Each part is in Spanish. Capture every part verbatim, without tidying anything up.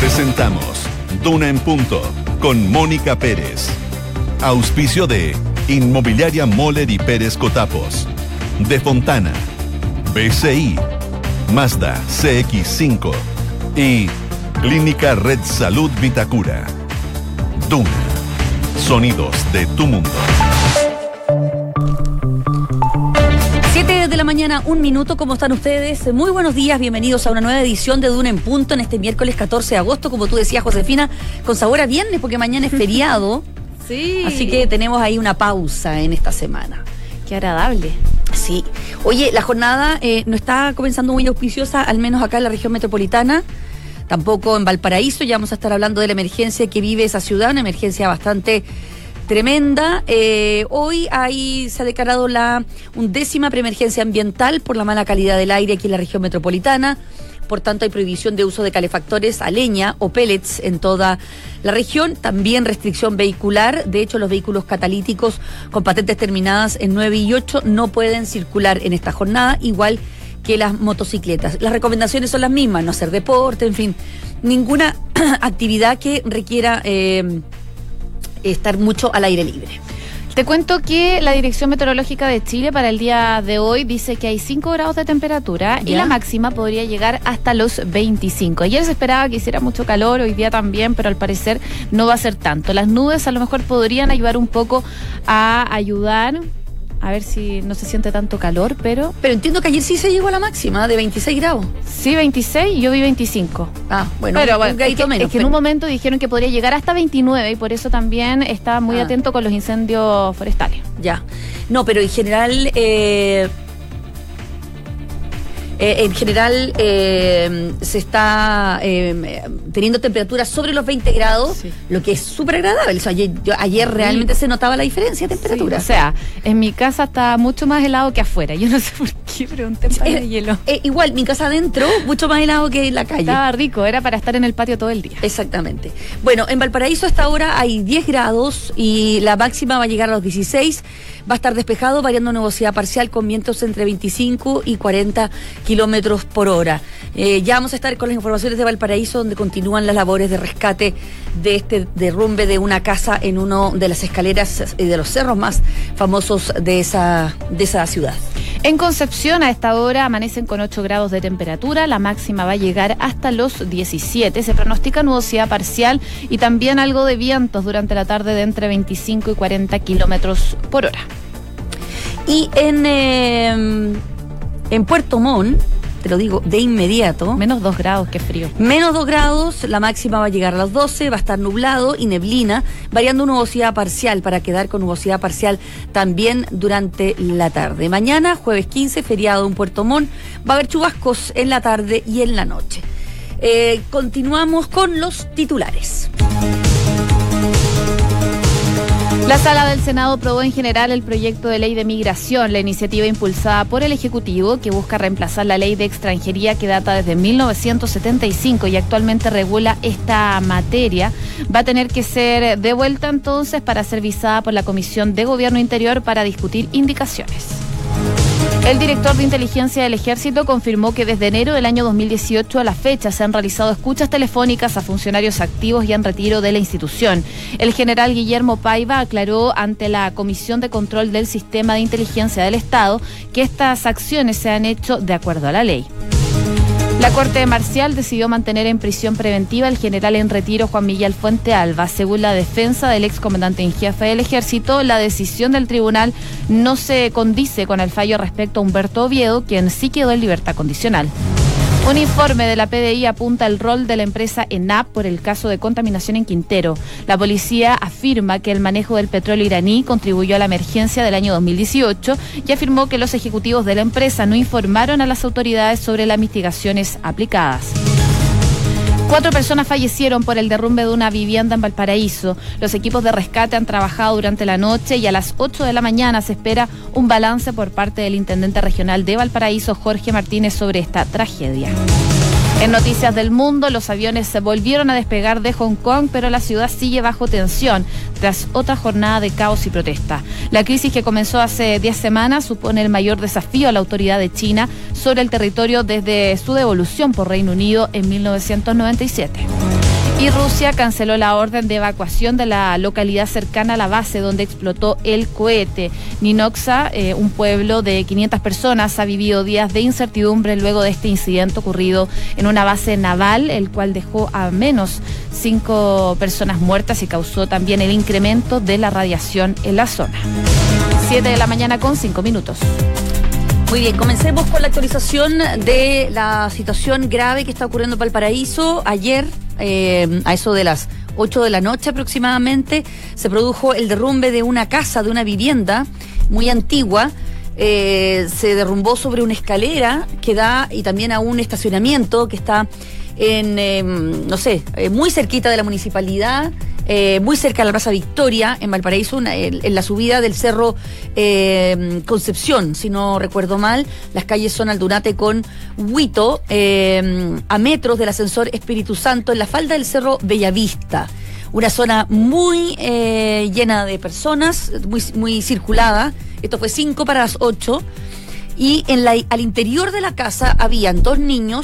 Presentamos Duna en Punto con Mónica Pérez. Auspicio de Inmobiliaria Moller y Pérez Cotapos, De Fontana, B C I, Mazda C X cinco y Clínica Red Salud Vitacura. Duna. Sonidos de tu mundo. siete de la mañana, un minuto. ¿Cómo están ustedes? Muy buenos días, bienvenidos a una nueva edición de Duna en Punto en este miércoles catorce de agosto, como tú decías, Josefina, con sabor a viernes porque mañana es feriado. Sí. Así que tenemos ahí una pausa en esta semana. Qué agradable. Sí. Oye, la jornada eh, no está comenzando muy auspiciosa, al menos acá en la región metropolitana. Tampoco en Valparaíso. Ya vamos a estar hablando de la emergencia que vive esa ciudad, una emergencia bastante tremenda. Eh, hoy ahí se ha declarado la undécima preemergencia ambiental por la mala calidad del aire aquí en la región metropolitana. Por tanto, hay prohibición de uso de calefactores a leña o pellets en toda la región. También restricción vehicular. De hecho, los vehículos catalíticos con patentes terminadas en nueve y ocho no pueden circular en esta jornada, igual que las motocicletas. Las recomendaciones son las mismas: no hacer deporte, en fin, ninguna actividad que requiera eh, estar mucho al aire libre. Te cuento que la Dirección Meteorológica de Chile para el día de hoy dice que hay cinco grados de temperatura. ¿Ya? Y la máxima podría llegar hasta los veinticinco. Ayer se esperaba que hiciera mucho calor, hoy día también, pero al parecer no va a ser tanto. Las nubes a lo mejor podrían ayudar un poco a ayudar, a ver si no se siente tanto calor, pero... Pero entiendo que ayer sí se llegó a la máxima de veintiséis grados. Sí, veintiséis, yo vi veinticinco. Ah, bueno, pero, un bueno gradito es que, menos. Es que en un momento dijeron que podría llegar hasta veintinueve y por eso también estaba muy ah. atento con los incendios forestales. Ya. No, pero en general... Eh... Eh, en general eh, se está eh, teniendo temperaturas sobre los veinte grados, sí. Lo que es súper agradable. O sea, ayer, yo, ayer realmente sí. se notaba la diferencia de temperatura. Sí, o sea, en mi casa está mucho más helado que afuera. Yo no sé por qué, pero un tempano eh, de hielo. Eh, igual, mi casa adentro, mucho más helado que en la calle. Estaba rico, era para estar en el patio todo el día. Exactamente. Bueno, en Valparaíso hasta ahora hay diez grados y la máxima va a llegar a los dieciséis. Va a estar despejado, variando nubosidad parcial con vientos entre veinticinco y cuarenta kilómetros por hora. Eh, ya vamos a estar con las informaciones de Valparaíso, donde continúan las labores de rescate de este derrumbe de una casa en uno de las escaleras y de los cerros más famosos de esa, de esa ciudad. En Concepción a esta hora amanecen con ocho grados de temperatura, la máxima va a llegar hasta los diecisiete. Se pronostica nubosidad parcial y también algo de vientos durante la tarde de entre veinticinco y cuarenta kilómetros por hora. Y en, eh, en Puerto Montt, te lo digo de inmediato. Menos dos grados, qué frío. Menos dos grados, la máxima va a llegar a los doce, va a estar nublado y neblina, variando nubosidad parcial para quedar con nubosidad parcial también durante la tarde. Mañana, jueves quince, feriado en Puerto Montt, va a haber chubascos en la tarde y en la noche. Eh, continuamos con los titulares. La Sala del Senado aprobó en general el proyecto de ley de migración, la iniciativa impulsada por el Ejecutivo que busca reemplazar la ley de extranjería que data desde mil novecientos setenta y cinco y actualmente regula esta materia. Va a tener que ser devuelta entonces para ser visada por la Comisión de Gobierno Interior para discutir indicaciones. El director de inteligencia del Ejército confirmó que desde enero del año dos mil dieciocho a la fecha se han realizado escuchas telefónicas a funcionarios activos y en retiro de la institución. El general Guillermo Paiva aclaró ante la Comisión de Control del Sistema de Inteligencia del Estado que estas acciones se han hecho de acuerdo a la ley. La Corte Marcial decidió mantener en prisión preventiva al general en retiro Juan Miguel Fuente Alba. Según la defensa del excomandante en jefe del Ejército, la decisión del tribunal no se condice con el fallo respecto a Humberto Oviedo, quien sí quedó en libertad condicional. Un informe de la P D I apunta al rol de la empresa ENAP por el caso de contaminación en Quintero. La policía afirma que el manejo del petróleo iraní contribuyó a la emergencia del año dos mil dieciocho y afirmó que los ejecutivos de la empresa no informaron a las autoridades sobre las mitigaciones aplicadas. Cuatro personas fallecieron por el derrumbe de una vivienda en Valparaíso. Los equipos de rescate han trabajado durante la noche y a las ocho de la mañana se espera un balance por parte del intendente regional de Valparaíso, Jorge Martínez, sobre esta tragedia. En noticias del mundo, los aviones se volvieron a despegar de Hong Kong, pero la ciudad sigue bajo tensión tras otra jornada de caos y protesta. La crisis que comenzó hace diez semanas supone el mayor desafío a la autoridad de China sobre el territorio desde su devolución por Reino Unido en mil novecientos noventa y siete. Y Rusia canceló la orden de evacuación de la localidad cercana a la base donde explotó el cohete. Ninoxa, eh, un pueblo de quinientas personas, ha vivido días de incertidumbre luego de este incidente ocurrido en una base naval, el cual dejó a menos cinco personas muertas y causó también el incremento de la radiación en la zona. Siete de la mañana con cinco minutos. Muy bien, comencemos con la actualización de la situación grave que está ocurriendo en Valparaíso. Ayer, eh, a eso de las ocho de la noche aproximadamente, se produjo el derrumbe de una casa, de una vivienda muy antigua. Eh, se derrumbó sobre una escalera que da, y también a un estacionamiento que está en, eh, no sé, eh, muy cerquita de la municipalidad. Eh, muy cerca de la Plaza Victoria, en Valparaíso, una, en, en la subida del Cerro eh, Concepción, si no recuerdo mal. Las calles son Aldunate con Huito, eh, a metros del ascensor Espíritu Santo, en la falda del Cerro Bellavista. Una zona muy eh, llena de personas, muy, muy circulada. Esto fue cinco para las ocho. Y en la, al interior de la casa habían dos niños,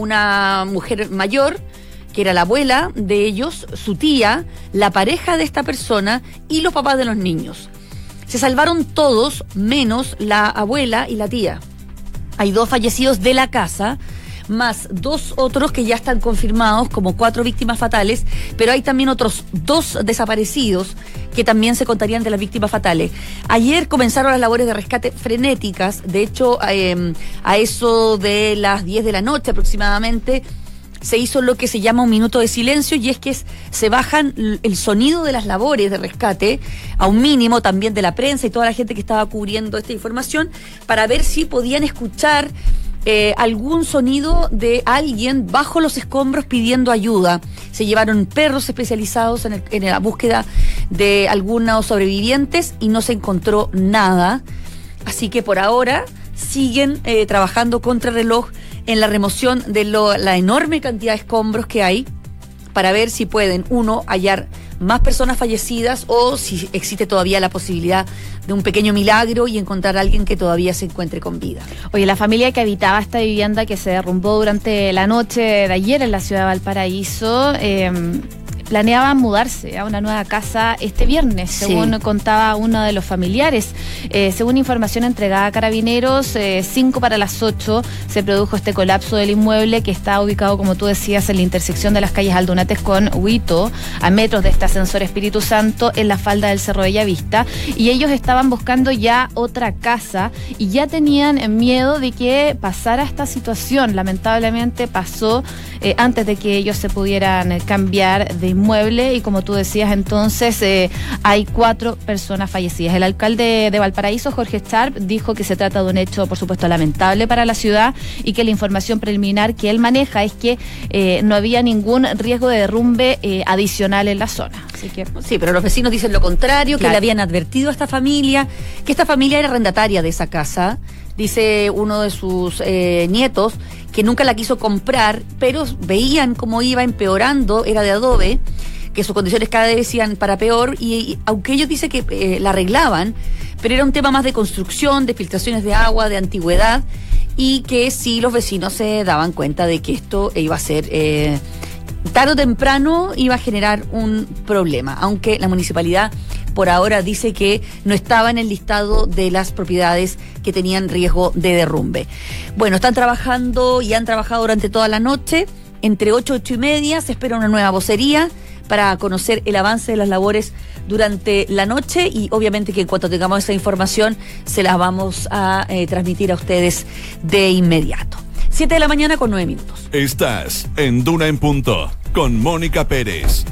una mujer mayor, que era la abuela de ellos, su tía, la pareja de esta persona y los papás de los niños. Se salvaron todos, menos la abuela y la tía. Hay dos fallecidos de la casa, más dos otros que ya están confirmados como cuatro víctimas fatales, pero hay también otros dos desaparecidos que también se contarían de las víctimas fatales. Ayer comenzaron las labores de rescate frenéticas. De hecho, eh, a eso de las diez de la noche aproximadamente, se hizo lo que se llama un minuto de silencio, y es que es, se bajan el sonido de las labores de rescate a un mínimo, también de la prensa y toda la gente que estaba cubriendo esta información, para ver si podían escuchar eh, algún sonido de alguien bajo los escombros pidiendo ayuda. Se llevaron perros especializados en, el, en la búsqueda de algunos sobrevivientes y no se encontró nada. Así que por ahora siguen eh, trabajando contra reloj en la remoción de lo, la enorme cantidad de escombros que hay, para ver si pueden, uno, hallar más personas fallecidas, o si existe todavía la posibilidad de un pequeño milagro y encontrar a alguien que todavía se encuentre con vida. Oye, la familia que habitaba esta vivienda que se derrumbó durante la noche de ayer en la ciudad de Valparaíso, eh, planeaban mudarse a una nueva casa este viernes, sí, según contaba uno de los familiares. Eh, según información entregada a Carabineros, eh, cinco para las ocho se produjo este colapso del inmueble, que está ubicado, como tú decías, en la intersección de las calles Aldunates con Huito, a metros de este ascensor Espíritu Santo, en la falda del Cerro Bellavista, y ellos estaban buscando ya otra casa y ya tenían miedo de que pasara esta situación. Lamentablemente pasó eh, antes de que ellos se pudieran eh, cambiar de inmueble, y como tú decías, entonces eh, hay cuatro personas fallecidas. El alcalde de Valparaíso, Jorge Sharp, dijo que se trata de un hecho, por supuesto, lamentable para la ciudad, y que la información preliminar que él maneja es que eh, no había ningún riesgo de derrumbe eh, adicional en la zona. Así que... Sí, pero los vecinos dicen lo contrario, claro, que le habían advertido a esta familia, que esta familia era arrendataria de esa casa. Dice uno de sus eh, nietos que nunca la quiso comprar, pero veían cómo iba empeorando, era de adobe, que sus condiciones cada vez iban para peor, y, y aunque ellos dicen que eh, la arreglaban, pero era un tema más de construcción, de filtraciones de agua, de antigüedad, y que sí los vecinos se daban cuenta de que esto iba a ser... Eh, tarde o temprano iba a generar un problema, aunque la municipalidad por ahora dice que no estaba en el listado de las propiedades que tenían riesgo de derrumbe. Bueno, están trabajando y han trabajado durante toda la noche. Entre ocho y ocho y media se espera una nueva vocería para conocer el avance de las labores durante la noche, y obviamente que en cuanto tengamos esa información se las vamos a eh, transmitir a ustedes de inmediato. Siete de la mañana con nueve minutos. Estás en Duna en Punto con Mónica Pérez.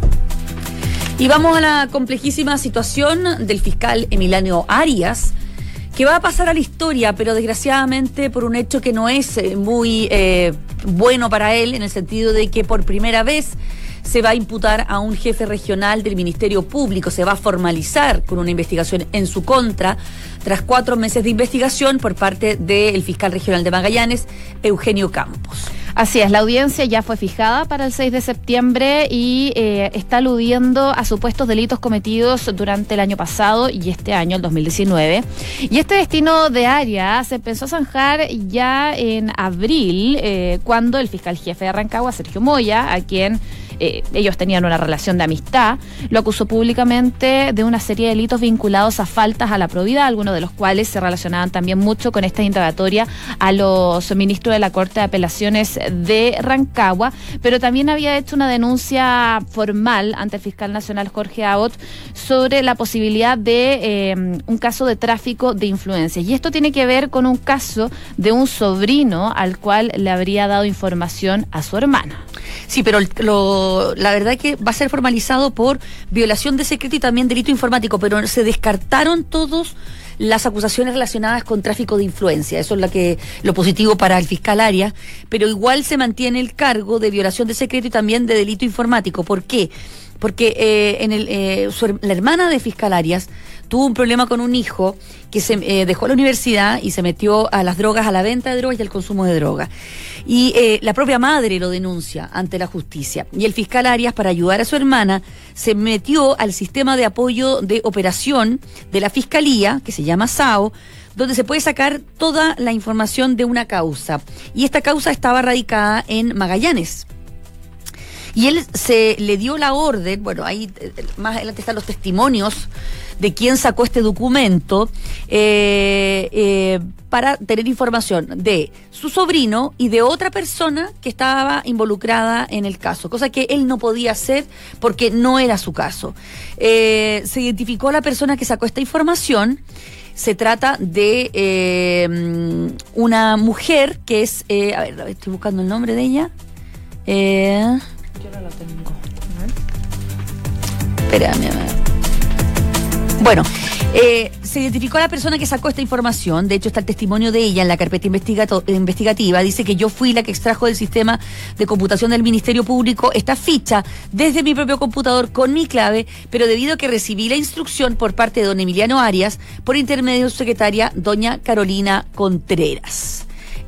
Y vamos a la complejísima situación del fiscal Emiliano Arias, que va a pasar a la historia, pero desgraciadamente por un hecho que no es eh, muy eh, bueno para él, en el sentido de que por primera vez se va a imputar a un jefe regional del Ministerio Público, se va a formalizar con una investigación en su contra, tras cuatro meses de investigación por parte del fiscal regional de Magallanes, Eugenio Campos. Así es, la audiencia ya fue fijada para el seis de septiembre y eh, está aludiendo a supuestos delitos cometidos durante el año pasado y este año, el dos mil diecinueve. Y este destino de Arias se empezó a zanjar ya en abril, eh, cuando el fiscal jefe de Rancagua, Sergio Moya, a quien eh, ellos tenían una relación de amistad, lo acusó públicamente de una serie de delitos vinculados a faltas a la probidad, algunos de los cuales se relacionaban también mucho con esta indagatoria a los ministros de la Corte de Apelaciones de Rancagua, pero también había hecho una denuncia formal ante el fiscal nacional Jorge Abbott sobre la posibilidad de eh, un caso de tráfico de influencias. Y esto tiene que ver con un caso de un sobrino al cual le habría dado información a su hermana. Sí, pero lo, la verdad es que va a ser formalizado por violación de secreto y también delito informático, pero se descartaron todos las acusaciones relacionadas con tráfico de influencia. Eso es lo que lo positivo para el fiscal Arias, pero igual se mantiene el cargo de violación de secreto y también de delito informático. ¿Por qué? Porque eh, en el, eh, su, la hermana de fiscal Arias tuvo un problema con un hijo que se eh, dejó la universidad y se metió a las drogas, a la venta de drogas y al consumo de drogas. Y eh, la propia madre lo denuncia ante la justicia. Y el fiscal Arias, para ayudar a su hermana, se metió al sistema de apoyo de operación de la Fiscalía, que se llama S A O, donde se puede sacar toda la información de una causa. Y esta causa estaba radicada en Magallanes. Y él se le dio la orden, bueno, ahí más adelante están los testimonios de quién sacó este documento, eh, eh, para tener información de su sobrino y de otra persona que estaba involucrada en el caso, cosa que él no podía hacer porque no era su caso. Eh, se identificó a la persona que sacó esta información. Se trata de eh, una mujer que es, eh, a ver, estoy buscando el nombre de ella. Eh... Yo no lo tengo. Espérame, a ver. Bueno, eh, se identificó a la persona que sacó esta información. De hecho, está el testimonio de ella en la carpeta investigato- investigativa. Dice que yo fui la que extrajo del sistema de computación del Ministerio Público esta ficha desde mi propio computador con mi clave, pero debido a que recibí la instrucción por parte de don Emiliano Arias, por intermedio de su secretaria, doña Carolina Contreras.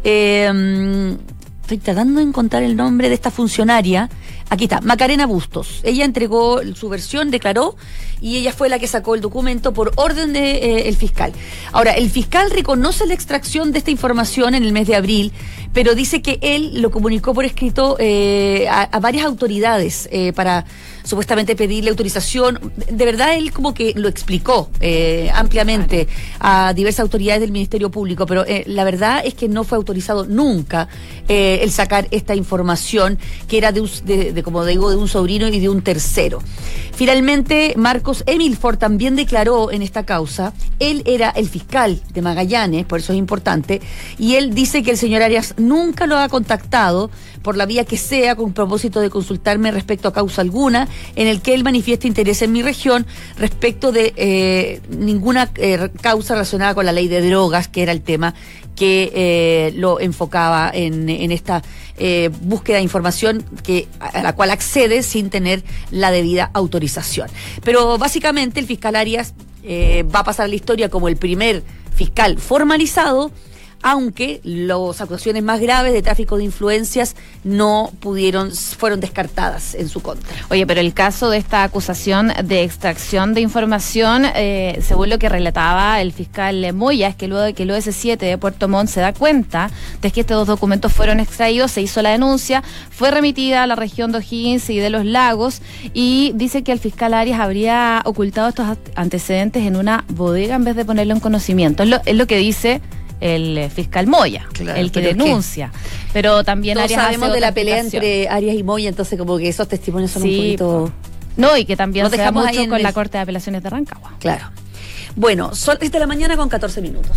Eh, estoy tratando de encontrar el nombre de esta funcionaria. Aquí está, Macarena Bustos. Ella entregó su versión, declaró, y ella fue la que sacó el documento por orden del de, eh, fiscal. Ahora, el fiscal reconoce la extracción de esta información en el mes de abril, pero dice que él lo comunicó por escrito eh, a, a varias autoridades eh, para supuestamente pedirle autorización. De verdad, él como que lo explicó eh, ampliamente a diversas autoridades del Ministerio Público, pero eh, la verdad es que no fue autorizado nunca eh, el sacar esta información que era de, de, de, como digo, de un sobrino y de un tercero. Finalmente, Marcos Emilford también declaró en esta causa. Él era el fiscal de Magallanes, por eso es importante, y él dice que el señor Arias nunca lo ha contactado por la vía que sea con propósito de consultarme respecto a causa alguna en el que él manifiesta interés en mi región respecto de eh, ninguna eh, causa relacionada con la ley de drogas, que era el tema que eh, lo enfocaba en, en esta eh, búsqueda de información que a la cual accede sin tener la debida autorización. Pero básicamente el fiscal Arias eh, va a pasar a la historia como el primer fiscal formalizado, aunque las acusaciones más graves de tráfico de influencias no pudieron, fueron descartadas en su contra. Oye, pero el caso de esta acusación de extracción de información, eh, según lo que relataba el fiscal Moya, es que luego de que el O S siete de Puerto Montt se da cuenta de que estos dos documentos fueron extraídos, se hizo la denuncia, fue remitida a la región de O'Higgins y de Los Lagos, y dice que el fiscal Arias habría ocultado estos antecedentes en una bodega en vez de ponerlo en conocimiento. Es lo, es lo que dice el fiscal Moya, claro, el que denuncia. ¿Qué? Pero también todos Arias sabemos hace de la pelea entre Arias y Moya, entonces como que esos testimonios son sí, un poquito... No, y que también se da mucho con el... la Corte de Apelaciones de Rancagua. Claro. Bueno, son desde la mañana con catorce minutos.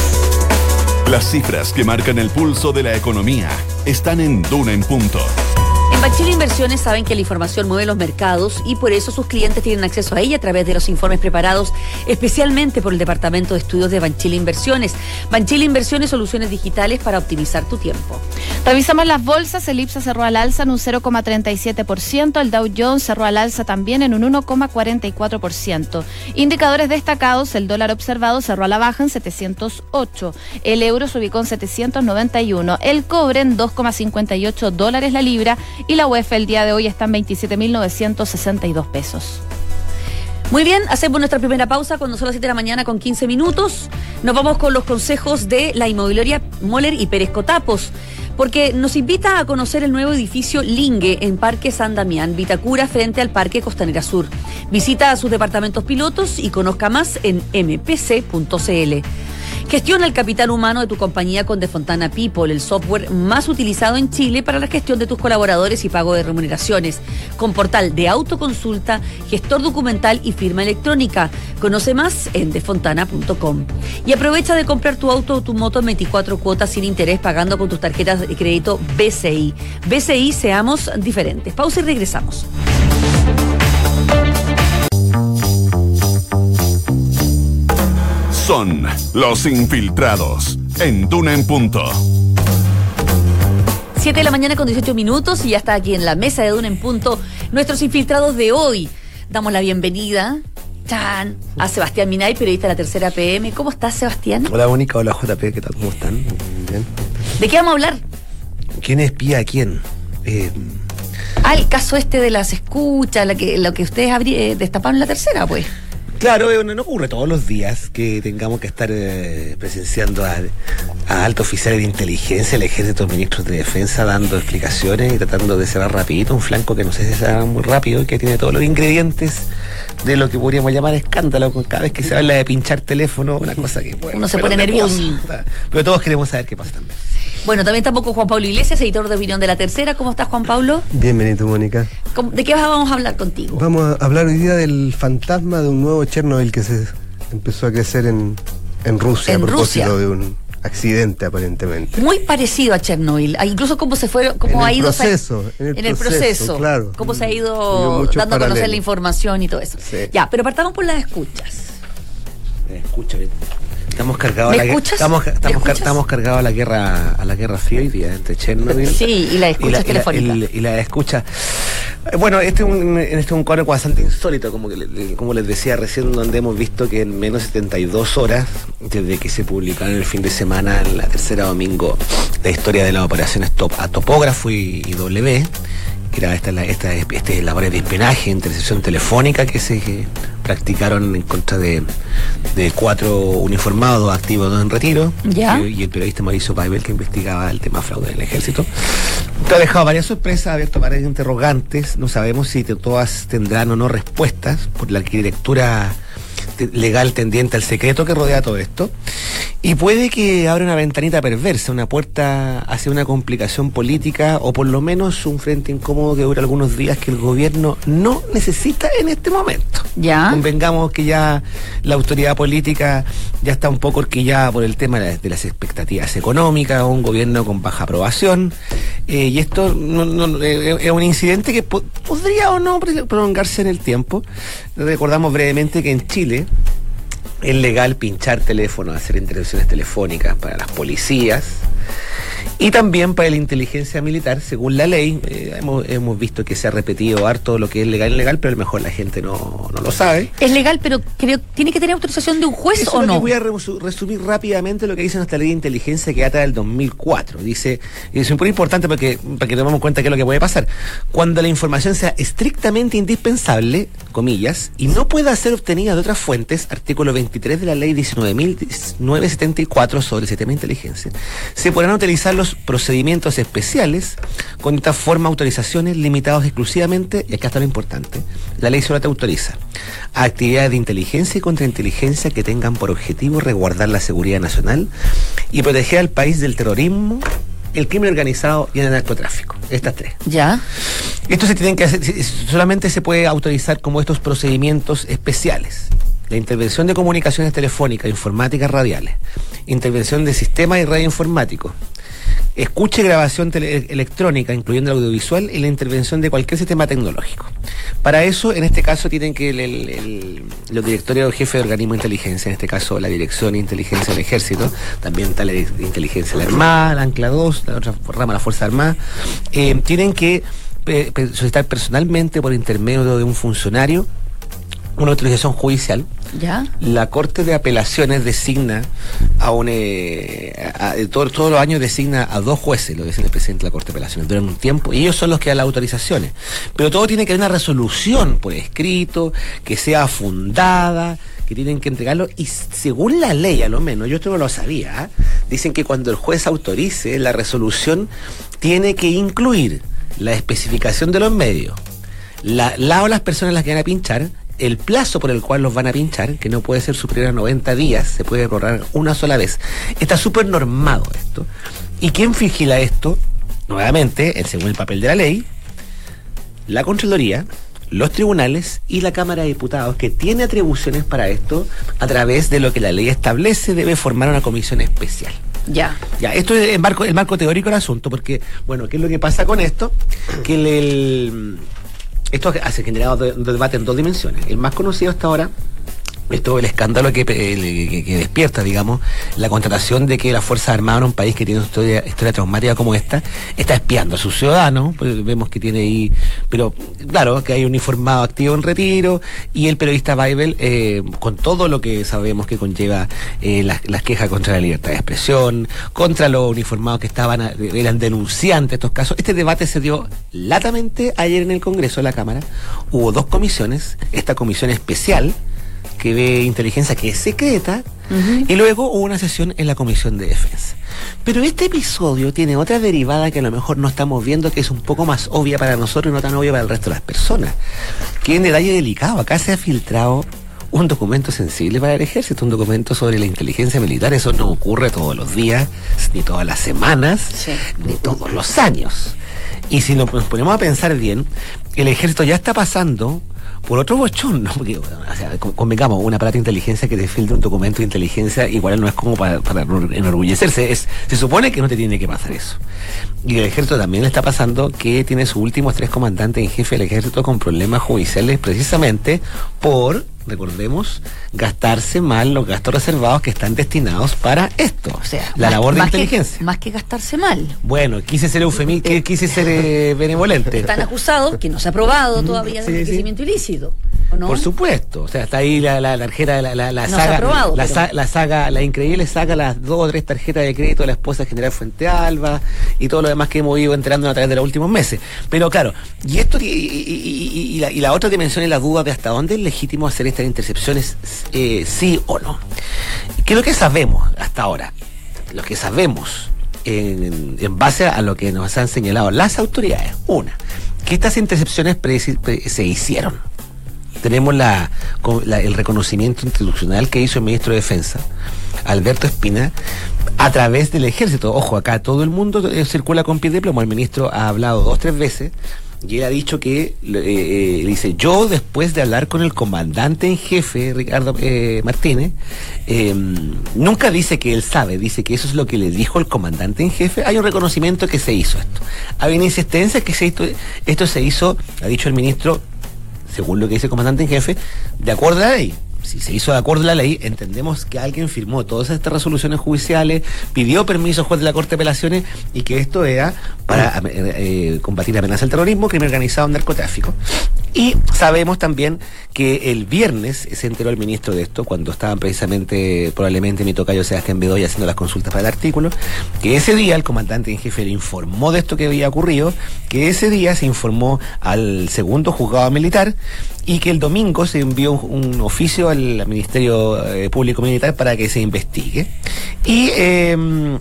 Las cifras que marcan el pulso de la economía están en Duna en Punto. En Banchile Inversiones saben que la información mueve los mercados y por eso sus clientes tienen acceso a ella a través de los informes preparados especialmente por el Departamento de Estudios de Banchile Inversiones. Banchile Inversiones, soluciones digitales para optimizar tu tiempo. Revisamos las bolsas. El IPSA cerró al alza en un cero coma treinta y siete por ciento. El Dow Jones cerró al alza también en un uno coma cuarenta y cuatro por ciento. Indicadores destacados. El dólar observado cerró a la baja en setecientos ocho. El euro se ubicó en setecientos noventa y uno. El cobre en dos coma cincuenta y ocho dólares la libra. Y la U E F el día de hoy está en veintisiete mil novecientos sesenta y dos pesos. Muy bien, hacemos nuestra primera pausa cuando son las siete de la mañana con quince minutos. Nos vamos con los consejos de la inmobiliaria Moller y Pérez Cotapos. Porque nos invita a conocer el nuevo edificio Lingue en Parque San Damián, Vitacura, frente al Parque Costanera Sur. Visita a sus departamentos pilotos y conozca más en eme pe ce punto ce ele. Gestiona el capital humano de tu compañía con Defontana People, el software más utilizado en Chile para la gestión de tus colaboradores y pago de remuneraciones. Con portal de autoconsulta, gestor documental y firma electrónica. Conoce más en defontana punto com. Y aprovecha de comprar tu auto o tu moto en veinticuatro cuotas sin interés pagando con tus tarjetas de crédito be ce i. be ce i, seamos diferentes. Pausa y regresamos. Son los infiltrados en Duna en Punto. siete de la mañana con dieciocho minutos y ya está aquí en la mesa de Duna en Punto nuestros infiltrados de hoy. Damos la bienvenida ¡chan! A Sebastián Minay, periodista de la Tercera P M. ¿Cómo estás, Sebastián? Hola, Mónica. Hola, J P. ¿Qué tal? ¿Cómo están? Bien. ¿De qué vamos a hablar? ¿Quién espía a quién? Eh... Ah, el caso este de las escuchas, la que, lo que ustedes abrí, eh, destaparon en la Tercera, pues. Claro, eh, no ocurre todos los días que tengamos que estar eh, presenciando a, a altos oficiales de inteligencia, el ejército, ministros de defensa, dando explicaciones y tratando de cerrar rapidito un flanco que no sé si será muy rápido y que tiene todos los ingredientes de lo que podríamos llamar escándalo. Cada vez que se habla de pinchar teléfono, una cosa que bueno, uno se pone nervioso. Pero todos queremos saber qué pasa también. Bueno, también tampoco Juan Pablo Iglesias, editor de opinión de La Tercera. ¿Cómo estás, Juan Pablo? Bienvenido, Mónica. ¿De qué vamos a hablar contigo? Vamos a hablar hoy día del fantasma de un nuevo Chernobyl que se empezó a crecer en, en Rusia en a propósito Rusia. de un accidente, aparentemente. Muy parecido a Chernobyl. Incluso cómo se fue, cómo en ha el ido proceso, en el, en el proceso, proceso, claro. Cómo se ha ido Hubo muchos dando a conocer paralelos. la información y todo eso. Sí. Ya, pero partamos por las escuchas. Eh, escúchame. Estamos cargados ¿Me a la escuchas? estamos, ¿Me estamos, escuchas? estamos cargados a la guerra a la guerra fría hoy día entre Chernobyl Sí, y la escucha y la, telefónica. y la, y la escucha. Eh, Bueno, este es un este es un cuadro bastante insólito, como que le- como les decía recién, donde hemos visto que en menos de setenta y dos horas desde que se publicaron el fin de semana en la Tercera domingo la historia de las operaciones top, a topógrafo y, y W, que era esta, esta, este labores de espionaje, intercepción telefónica que se que practicaron en contra de, de cuatro uniformados activos, dos en retiro, Ya. y, y el periodista Mauricio Paibel, que investigaba el tema fraude del ejército. Esto ha dejado varias sorpresas, ha abierto varias interrogantes. No sabemos si te- todas tendrán o no respuestas por la arquitectura te- legal tendiente al secreto que rodea todo esto. Y puede que abra una ventanita perversa, una puerta hacia una complicación política o por lo menos un frente incómodo que dura algunos días que el gobierno no necesita en este momento. Ya. Convengamos que ya la autoridad política ya está un poco horquillada por el tema de las, de las expectativas económicas, un gobierno con baja aprobación, eh, y esto no, no, eh, es un incidente que po- podría o no prolongarse en el tiempo. Recordamos brevemente que en Chile es legal pinchar teléfonos, hacer intervenciones telefónicas para las policías y también para la inteligencia militar, según la ley. Eh, hemos, hemos visto que se ha repetido harto lo que es legal y ilegal, pero a lo mejor la gente no, no lo sabe. Es legal, pero creo tiene que tener autorización de un juez Eso o es lo no. que voy a resu- resumir rápidamente lo que dice nuestra ley de inteligencia que data del dos mil cuatro. Dice, y es muy importante porque, para que tomemos cuenta qué es lo que puede pasar. Cuando la información sea estrictamente indispensable, comillas, y no pueda ser obtenida de otras fuentes, artículo veintitrés de la ley diecinueve mil novecientos setenta y cuatro sobre el sistema de inteligencia, se podrán utilizar los procedimientos especiales con esta forma autorizaciones limitados exclusivamente, y acá está lo importante, la ley solo te autoriza a actividades de inteligencia y contrainteligencia que tengan por objetivo resguardar la seguridad nacional y proteger al país del terrorismo, el crimen organizado y el narcotráfico. Estas tres. Ya. Esto se tienen que hacer, solamente se puede autorizar como estos procedimientos especiales. La intervención de comunicaciones telefónicas, informáticas, radiales, intervención de sistemas y radioinformáticos, escucha y grabación tele- electrónica, incluyendo el audiovisual, y la intervención de cualquier sistema tecnológico. Para eso, en este caso, tienen que el, el, el, los directorios jefes de organismo de inteligencia, en este caso la Dirección de Inteligencia del Ejército, también está la de Inteligencia de la Armada, la Ancla dos, la otra rama, la Fuerza Armada, eh, tienen que eh, solicitar personalmente, por intermedio de un funcionario, una autorización judicial. Ya. La Corte de Apelaciones designa a un eh, a, a, todo- todos los años designa a dos jueces, lo designa el presidente de la Corte de Apelaciones, duran un tiempo, y ellos son los que dan las autorizaciones. Pero todo tiene que haber una resolución por escrito, que sea fundada, que tienen que entregarlo, y según la ley, a lo menos, yo esto no lo sabía, ¿eh? dicen que cuando el juez autorice la resolución tiene que incluir la especificación de los medios, la, la o las personas a las que van a pinchar, el plazo por el cual los van a pinchar, que no puede ser superior a noventa días, se puede prorrogar una sola vez. Está súper normado esto. ¿Y quién vigila esto? Nuevamente, según el papel de la ley, la Contraloría, los tribunales y la Cámara de Diputados, que tiene atribuciones para esto, a través de lo que la ley establece, debe formar una comisión especial. Ya. Ya, esto es el marco, el marco teórico del asunto, porque, bueno, ¿qué es lo que pasa con esto? Que el... el Esto ha generado de, de debate en dos dimensiones. El más conocido hasta ahora es todo el escándalo que, que, que despierta, digamos, la contratación de que las Fuerzas Armadas en un país que tiene una historia, historia traumática como esta, está espiando a sus ciudadanos. Pues vemos que tiene ahí, pero claro, que hay un uniformado activo en retiro, y el periodista Weibel, eh, con todo lo que sabemos que conlleva eh, las, las quejas contra la libertad de expresión, contra los uniformados que estaban eran denunciantes de estos casos. Este debate se dio latamente ayer en el Congreso de la Cámara. Hubo dos comisiones, esta comisión especial que ve inteligencia, que es secreta, uh-huh. y luego hubo una sesión en la Comisión de Defensa. Pero este episodio tiene otra derivada que a lo mejor no estamos viendo, que es un poco más obvia para nosotros y no tan obvia para el resto de las personas. Que es un detalle delicado. Acá se ha filtrado un documento sensible para el ejército, un documento sobre la inteligencia militar. Eso no ocurre todos los días, ni todas las semanas, sí. ni todos los años. Y si nos ponemos a pensar bien, el ejército ya está pasando por otro bochón, ¿no? Porque, o sea, convengamos, un aparato de inteligencia que te filtre un documento de inteligencia igual no es como para, para enorgullecerse, es, se supone que no te tiene que pasar eso. Y el ejército también le está pasando que tiene sus últimos tres comandantes en jefe del ejército con problemas judiciales precisamente por, recordemos, gastarse mal los gastos reservados que están destinados para esto, o sea, la más, labor de más inteligencia. Que, más que gastarse mal. Bueno, quise ser eufemista, eh, quise ser eh, benevolente. Están acusados, que no se ha probado todavía, sí, de enriquecimiento sí. ilícito, ¿o no? Por supuesto, o sea, está ahí la, la, la tarjeta, la, la, la no saga, se ha probado, la, pero... sa, la saga, la increíble saga, las dos o tres tarjetas de crédito de la esposa del general Fuentealba y todo lo demás que hemos ido enterando a través de los últimos meses. Pero claro, y esto y, y, y, y, la, y la otra dimensión es la duda de hasta dónde es legítimo hacer estas intercepciones, eh, sí o no. ¿Qué es lo que sabemos hasta ahora? Lo que sabemos en, en base a lo que nos han señalado las autoridades. Una, que estas intercepciones pre, pre, se hicieron. Tenemos la, la, el reconocimiento institucional que hizo el ministro de Defensa, Alberto Espina, a través del ejército. Ojo, acá todo el mundo eh, circula con pie de plomo. El ministro ha hablado dos, tres veces y él ha dicho que, eh, eh, dice, yo después de hablar con el comandante en jefe, Ricardo eh, Martínez, eh, nunca dice que él sabe, dice que eso es lo que le dijo el comandante en jefe. Hay un reconocimiento que se hizo esto. Hay una insistencia que se hizo, esto se hizo, ha dicho el ministro, según lo que dice el comandante en jefe, de acuerdo a la ley. Si se hizo de acuerdo a la ley, entendemos que alguien firmó todas estas resoluciones judiciales, pidió permiso al juez de la Corte de Apelaciones y que esto era para eh, combatir la amenaza del terrorismo, crimen organizado, narcotráfico. Y sabemos también que el viernes se enteró el ministro de esto, cuando estaban precisamente, probablemente mi tocayo Sebastián Bedoya haciendo las consultas para el artículo, que ese día el comandante en jefe le informó de esto que había ocurrido, que ese día se informó al segundo juzgado militar y que el domingo se envió un, un oficio al Ministerio eh, Público Militar para que se investigue. Y eh,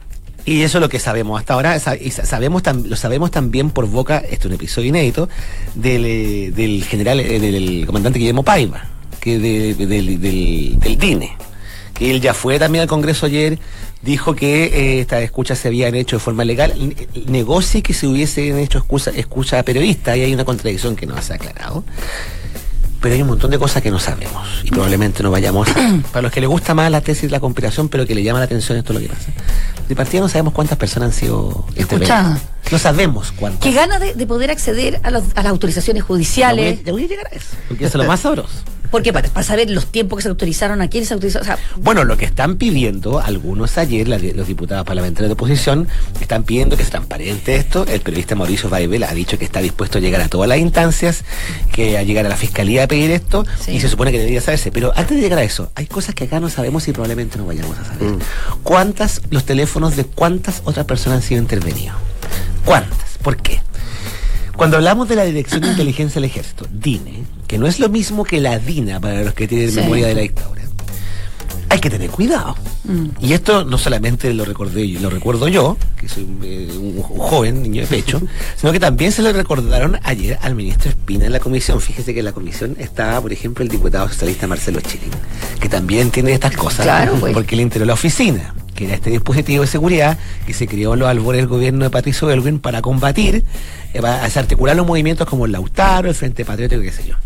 Y eso es lo que sabemos hasta ahora. Y sabemos lo sabemos también por boca, este es un episodio inédito, del, del general, del comandante Guillermo Paiva, que de, de, de, del, del D I N E, que él ya fue también al Congreso ayer, dijo que eh, estas escuchas se habían hecho de forma legal, negocie que se hubiesen hecho escucha, escucha a periodistas, y hay una contradicción que no se ha aclarado. Pero hay un montón de cosas que no sabemos y probablemente no vayamos a... Para los que les gusta más la tesis de la conspiración, pero que le llama la atención esto es lo que pasa. De partida no sabemos cuántas personas han sido escuchadas. No sabemos cuántas. Qué gana de, de poder acceder a, los, a las autorizaciones judiciales. Ya voy, ya voy a llegar a eso, porque eso es lo más sabroso. Porque para, para saber los tiempos que se autorizaron, a quiénes se autorizaron. O sea, bueno, lo que están pidiendo algunos ayer, la, los diputados parlamentarios de oposición, están pidiendo que se transparente esto. El periodista Mauricio Weibel ha dicho que está dispuesto a llegar a todas las instancias, que a llegar a la fiscalía a pedir esto, sí. Y se supone que debería saberse. Pero antes de llegar a eso, hay cosas que acá no sabemos y probablemente no vayamos a saber. Mm. ¿Cuántas, los teléfonos de cuántas otras personas han sido intervenidos? ¿Cuántas? ¿Por qué? Cuando hablamos de la Dirección de Inteligencia del Ejército, D I N E, que no es lo mismo que la DINA para los que tienen sí. memoria de la dictadura, hay que tener cuidado. Mm. Y esto no solamente lo recordé lo recuerdo yo, que soy eh, un, un joven, niño de pecho, sino que también se lo recordaron ayer al ministro Espina en la comisión. Fíjese que en la comisión estaba, por ejemplo, el diputado socialista Marcelo Chilín, que también tiene estas cosas, claro, pues. Porque le integró la oficina, que era este dispositivo de seguridad que se creó en los albores del gobierno de Patricio Aylwin para combatir, eh, para articular los movimientos como el Lautaro, el Frente Patriótico, qué sé yo.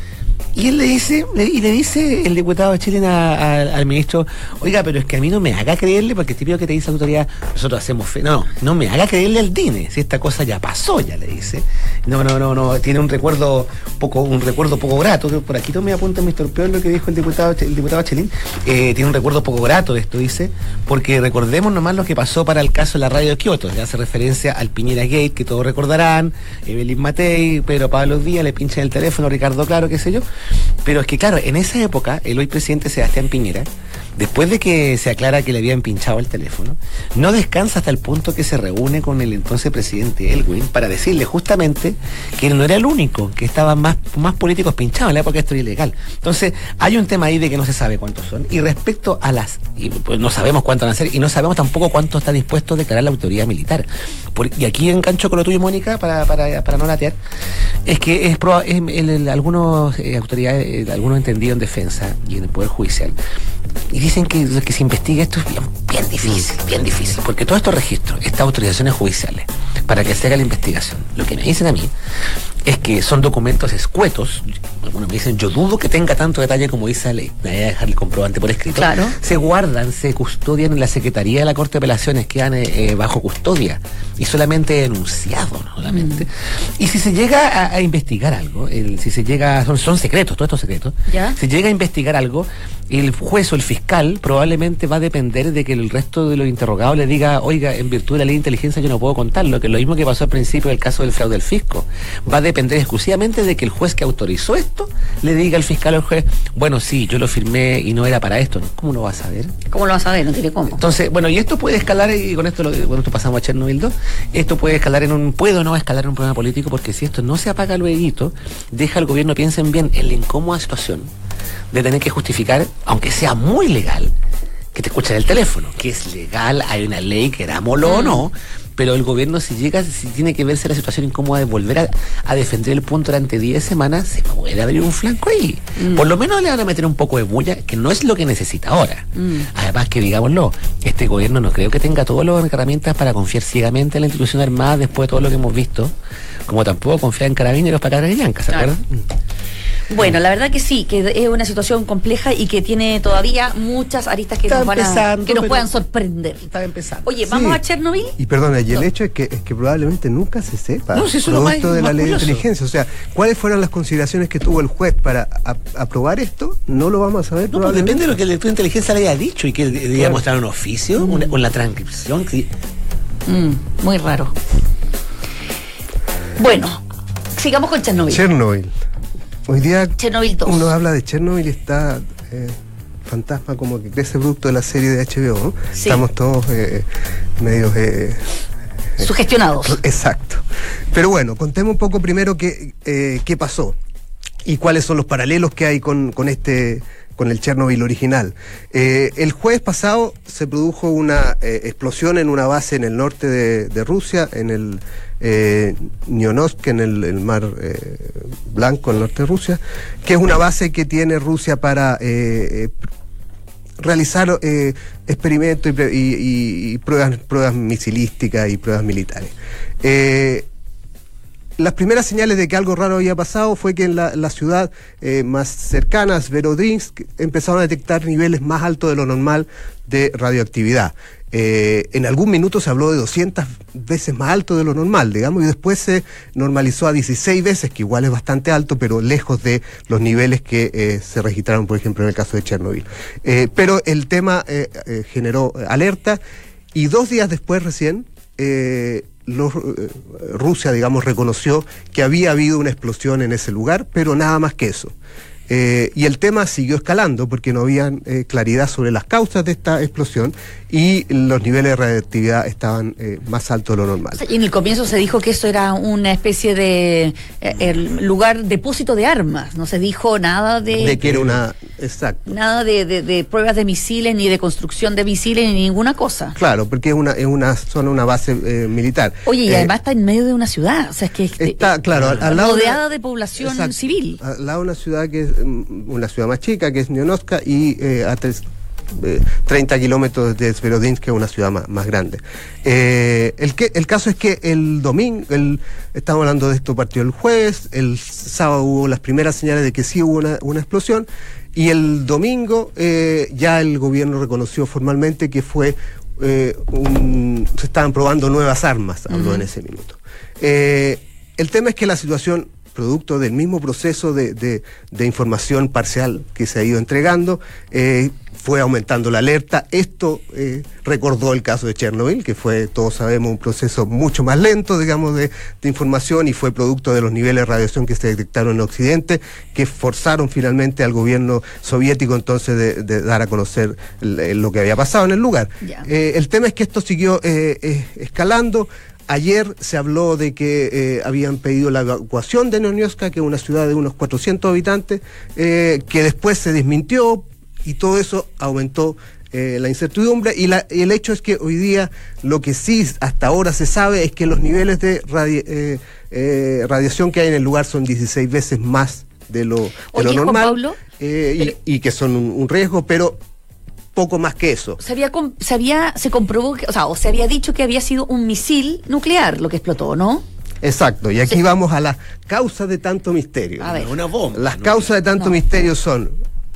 Y él le dice, le, y le dice el diputado chileno al, al ministro, oiga, pero es que a mí no me haga creerle, porque es típico que te dice la autoridad, nosotros hacemos fe, no, no me haga creerle al D I N E, si esta cosa ya pasó, ya le dice. No, no, no, no, tiene un recuerdo poco, un recuerdo poco grato, que por aquí no me apunta mister Peor lo que dijo el diputado, el diputado Chelín, eh, tiene un recuerdo poco grato de esto, dice, porque recordemos nomás lo que pasó para el caso de la radio de Kioto, le hace referencia al Piñera Gate, que todos recordarán, Evelyn Matei, Pedro Pablo Díaz, le pinchan el teléfono, Ricardo Claro, qué sé yo. Pero es que claro, en esa época, el hoy presidente Sebastián Piñera, después de que se aclara que le habían pinchado el teléfono, no descansa hasta el punto que se reúne con el entonces presidente Aylwin para decirle justamente que él no era el único, que estaban más, más políticos pinchados en la época, esto era ilegal. Entonces, hay un tema ahí de que no se sabe cuántos son, y respecto a las, y pues no sabemos cuántos van a ser, y no sabemos tampoco cuánto está dispuesto a declarar la autoridad militar. Por, y aquí engancho con lo tuyo, Mónica, para, para, para no latear, es que es, proba, es el, el, algunos eh, autoridades, eh, algunos entendidos en defensa y en el Poder Judicial, y dicen que, que se investigue esto es bien, bien difícil, bien difícil, porque todos estos registros, estas autorizaciones judiciales, para que se haga la investigación, lo que me dicen a mí es que son documentos escuetos. Algunos me dicen, yo dudo que tenga tanto detalle como dice la ley, me voy a dejar el comprobante por escrito. Claro. Se guardan, se custodian en la Secretaría de la Corte de Apelaciones, quedan eh, bajo custodia y solamente denunciados, ¿no? solamente. Mm. Y si se llega a, a investigar algo, el, si se llega, son, son secretos, todos estos secretos, ¿ya? Si llega a investigar algo, el juez o el fiscal probablemente va a depender de que el resto de los interrogados le diga, oiga, en virtud de la ley de inteligencia yo no puedo contarlo, que es lo mismo que pasó al principio del caso del fraude del fisco. Va a depender exclusivamente de que el juez que autorizó esto le diga al fiscal o al juez, bueno, sí, yo lo firmé y no era para esto. ¿Cómo lo vas a saber? ¿Cómo lo vas a ver? No tiene cómo. Entonces, bueno, y esto puede escalar, y con esto, lo, con esto pasamos a Chernobyl dos, esto puede escalar en un, puede o no escalar en un problema político, porque si esto no se apaga luego, deja al gobierno, piensen bien, en la incómoda situación de tener que justificar, aunque sea muy legal, que te escuchan el teléfono, que es legal, hay una ley, querámoslo o no, pero el gobierno, si llega, si tiene que verse la situación incómoda de volver a, a defender el punto durante diez semanas, se puede abrir un flanco ahí. Mm. Por lo menos le van a meter un poco de bulla, que no es lo que necesita ahora. Mm. Además que, digámoslo, este gobierno no creo que tenga todas las herramientas para confiar ciegamente en la institución armada después de todo lo que hemos visto, como tampoco confiar en Carabineros para cargar Yanca, ¿se acuerdan? Bueno, la verdad que sí, que es una situación compleja y que tiene todavía muchas aristas que, nos, van a, que nos puedan sorprender. Está empezando. Oye, ¿vamos sí. a Chernobyl? Y perdona, y el hecho es que, es que probablemente nunca se sepa no, si eso producto lo más, de la más ley curioso. de inteligencia. O sea, ¿cuáles fueron las consideraciones que tuvo el juez para a, aprobar esto? No lo vamos a saber. No, pues depende de lo que el lector de inteligencia le haya dicho y que le diga mostrar un oficio, mm. una, con la transcripción. Que... Mm, muy raro. Bueno, sigamos con Chernobyl. Chernobyl. Hoy día Chernobyl dos. Uno habla de Chernobyl y está eh, fantasma como que crece producto de la serie de H B O, ¿no? Sí. Estamos todos eh, medios eh, sugestionados. Eh, exacto. Pero bueno, contemos un poco primero qué, eh, qué pasó y cuáles son los paralelos que hay con, con este con el Chernobyl original. Eh, el jueves pasado se produjo una eh, explosión en una base en el norte de, de Rusia, en el eh, Nionovsk, en el, el mar eh, Blanco, en el norte de Rusia, que es una base que tiene Rusia para eh, eh, realizar eh, experimentos y, y, y pruebas, pruebas misilísticas y pruebas militares. Eh, Las primeras señales de que algo raro había pasado fue que en la, la ciudad eh, más cercana, Sverodinsk, empezaron a detectar niveles más altos de lo normal de radioactividad. Eh, en algún minuto se habló de doscientas veces más alto de lo normal, digamos, y después se normalizó a dieciséis veces, que igual es bastante alto, pero lejos de los niveles que eh, se registraron, por ejemplo, en el caso de Chernobyl. Eh, pero el tema eh, eh, generó alerta, y dos días después recién... Eh, Los, eh, Rusia, digamos, reconoció que había habido una explosión en ese lugar, pero nada más que eso. Eh, y el tema siguió escalando porque no había eh, claridad sobre las causas de esta explosión y los niveles de radioactividad estaban eh, más altos de lo normal. Y en el comienzo se dijo que eso era una especie de eh, el lugar depósito de armas, no se dijo nada de... De que era una... Exacto. Nada de, de, de pruebas de misiles, ni de construcción de misiles, ni ninguna cosa. Claro, porque es una, es una zona, una base eh, militar. Oye, y eh, además está en medio de una ciudad, o sea, es que... Está, claro, al, al lado rodeada de, de población exacto, civil. Al lado de una ciudad que es una ciudad más chica, que es Nionovska, y eh, a tres, eh, treinta kilómetros de Sverodinsk, que es una ciudad más, más grande. Eh, el, que, el caso es que el domingo, el, estamos hablando de esto partió el jueves, el sábado hubo las primeras señales de que sí hubo una, una explosión, y el domingo eh, ya el gobierno reconoció formalmente que fue eh, un, se estaban probando nuevas armas, habló uh-huh. en ese minuto. Eh, el tema es que la situación, producto del mismo proceso de, de, de información parcial que se ha ido entregando, eh, fue aumentando la alerta. Esto eh, recordó el caso de Chernobyl, que fue, todos sabemos, un proceso mucho más lento, digamos, de, de información, y fue producto de los niveles de radiación que se detectaron en Occidente, que forzaron finalmente al gobierno soviético entonces de, de dar a conocer el, lo que había pasado en el lugar. Yeah. Eh, el tema es que esto siguió eh, eh, escalando. Ayer se habló de que eh, habían pedido la evacuación de Nionovska, que es una ciudad de unos cuatrocientos habitantes, eh, que después se desmintió, y todo eso aumentó eh, la incertidumbre. Y, la, y el hecho es que hoy día lo que sí hasta ahora se sabe es que los niveles de radi eh, eh, radiación que hay en el lugar son dieciséis veces más de lo, de Oye, lo normal, Juan Pablo, eh, pero... y, y que son un, un riesgo, pero... poco más que eso. Se había, se había, se comprobó, que, o sea, o se había dicho que había sido un misil nuclear lo que explotó, ¿no? Exacto, y aquí sí. vamos a las causas de tanto misterio. A ver. Una bomba. Las causas de tanto no. misterio son,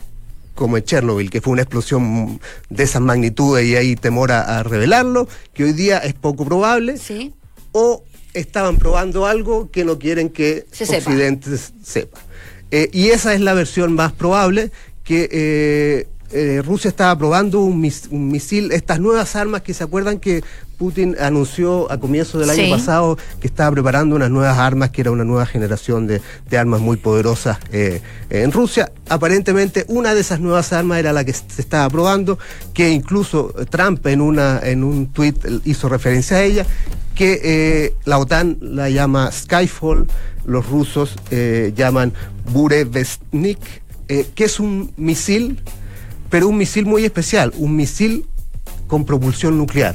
como en Chernobyl, que fue una explosión de esas magnitudes y hay temor a, a revelarlo, que hoy día es poco probable, sí. o estaban probando algo que no quieren que Se Occidente sepa. sepa. Eh, y esa es la versión más probable, que... Eh, Eh, Rusia estaba probando un, mis, un misil, estas nuevas armas que se acuerdan que Putin anunció a comienzos del sí. año pasado que estaba preparando unas nuevas armas, que era una nueva generación de, de armas muy poderosas eh, en Rusia. Aparentemente una de esas nuevas armas era la que se estaba probando, que incluso Trump en, una, en un tuit hizo referencia a ella, que eh, la OTAN la llama Skyfall, los rusos eh, llaman Burevestnik, eh, que es un misil, pero un misil muy especial, un misil con propulsión nuclear.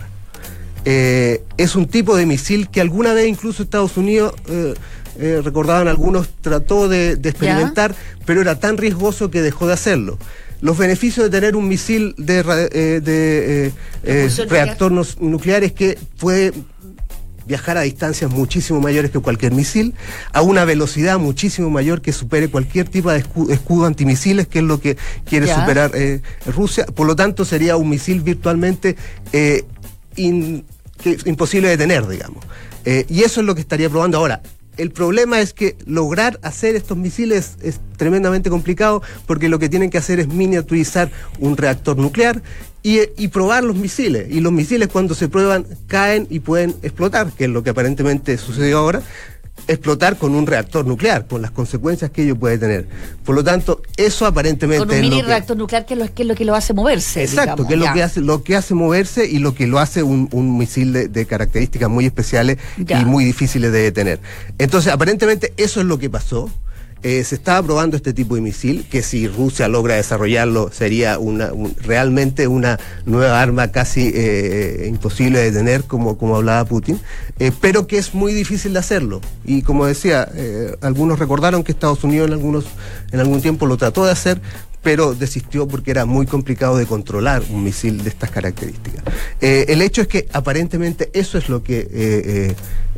Eh, es un tipo de misil que alguna vez incluso Estados Unidos, eh, eh, recordaban algunos, trató de, de experimentar, ¿ya? Pero era tan riesgoso que dejó de hacerlo. Los beneficios de tener un misil de, eh, de eh, eh, reactor no, nuclear es que puede viajar a distancias muchísimo mayores que cualquier misil, a una velocidad muchísimo mayor que supere cualquier tipo de escudo, escudo antimisiles, que es lo que quiere ¿ya? superar eh, Rusia. Por lo tanto, sería un misil virtualmente eh, in, que, imposible de tener, digamos. Eh, y eso es lo que estaría probando ahora. El problema es que lograr hacer estos misiles es tremendamente complicado, porque lo que tienen que hacer es miniaturizar un reactor nuclear y, y probar los misiles. Y los misiles, cuando se prueban, caen y pueden explotar, que es lo que aparentemente sucedió ahora. Explotar con un reactor nuclear, con las consecuencias que ello puede tener. Por lo tanto, eso aparentemente con un es mini lo que, reactor nuclear, que es lo que, es lo que lo hace moverse. Exacto, digamos, que es lo que hace, lo que hace moverse y lo que lo hace un, un misil de, de características muy especiales ya. y muy difíciles de detener. Entonces, aparentemente eso es lo que pasó. Eh, se estaba probando este tipo de misil, que si Rusia logra desarrollarlo sería una, un, realmente una nueva arma casi eh, imposible de detener, como, como hablaba Putin, eh, pero que es muy difícil de hacerlo. Y como decía, eh, algunos recordaron que Estados Unidos en, algunos, en algún tiempo lo trató de hacer, pero desistió porque era muy complicado de controlar un misil de estas características. Eh, el hecho es que aparentemente eso es lo que eh, eh,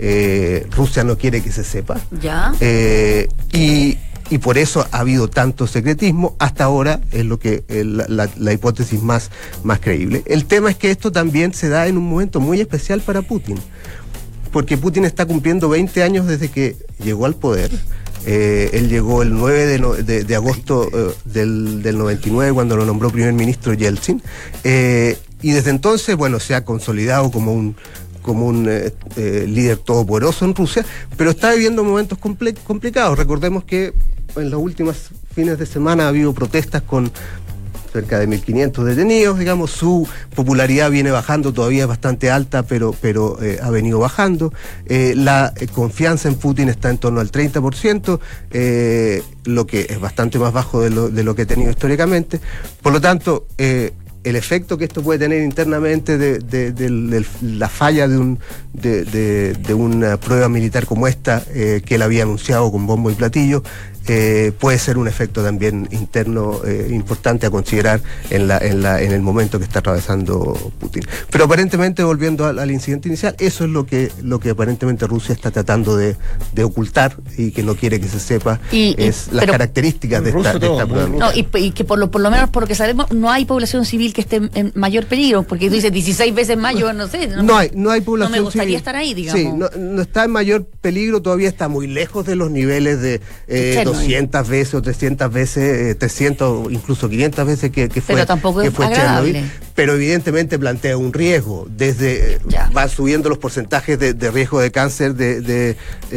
eh, Rusia no quiere que se sepa. Ya. Eh, y, y por eso ha habido tanto secretismo. Hasta ahora es lo que eh, la, la, la hipótesis más, más creíble. El tema es que esto también se da en un momento muy especial para Putin, porque Putin está cumpliendo veinte años desde que llegó al poder. Eh, él llegó el nueve de, no, de, de agosto eh, del, del noventa y nueve, cuando lo nombró primer ministro Yeltsin, eh, y desde entonces, bueno, se ha consolidado como un como un eh, eh, líder todopoderoso en Rusia, pero está viviendo momentos compl- complicados. Recordemos que en los últimos fines de semana ha habido protestas con cerca de mil quinientos detenidos, digamos, su popularidad viene bajando, todavía es bastante alta, pero, pero eh, ha venido bajando. Eh, la eh, confianza en Putin está en torno al treinta por ciento, eh, lo que es bastante más bajo de lo, de lo que ha tenido históricamente. Por lo tanto, eh, el efecto que esto puede tener internamente de, de, de, de la falla de, un, de, de, de una prueba militar como esta, eh, que él había anunciado con bombo y platillo, Eh, puede ser un efecto también interno eh, importante a considerar en la, en la, en el momento que está atravesando Putin. Pero aparentemente, volviendo al, al incidente inicial, eso es lo que, lo que aparentemente Rusia está tratando de, de ocultar y que no quiere que se sepa, y, es y, las características de esta, de esta prueba. No, y, y que por lo, por lo menos por lo que sabemos, no hay población civil que esté en, en mayor peligro, porque tú dices dieciséis veces más, yo no sé. No, no hay, no hay población civil. No me gustaría civil. estar ahí, digamos. Sí, no, no está en mayor peligro, todavía está muy lejos de los niveles de eh, doscientas veces o trescientas veces, eh, trescientas, incluso quinientas veces que, que fue, pero tampoco que es fue agradable. Chernobyl, pero evidentemente plantea un riesgo. Desde ya. van subiendo los porcentajes de, de riesgo de cáncer de, de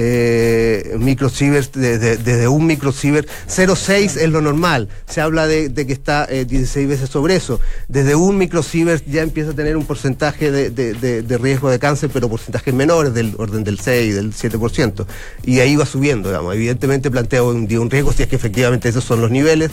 eh, microsieverts, de, de, desde un microsievert, cero coma seis es lo normal. Se habla de, de que está eh, dieciséis veces sobre eso. Desde un microsievert ya empieza a tener un porcentaje de, de, de, de riesgo de cáncer, pero porcentajes menores, del orden del seis, del siete por ciento. Y ahí va subiendo, digamos. Evidentemente plantea un, un riesgo si es que efectivamente esos son los niveles,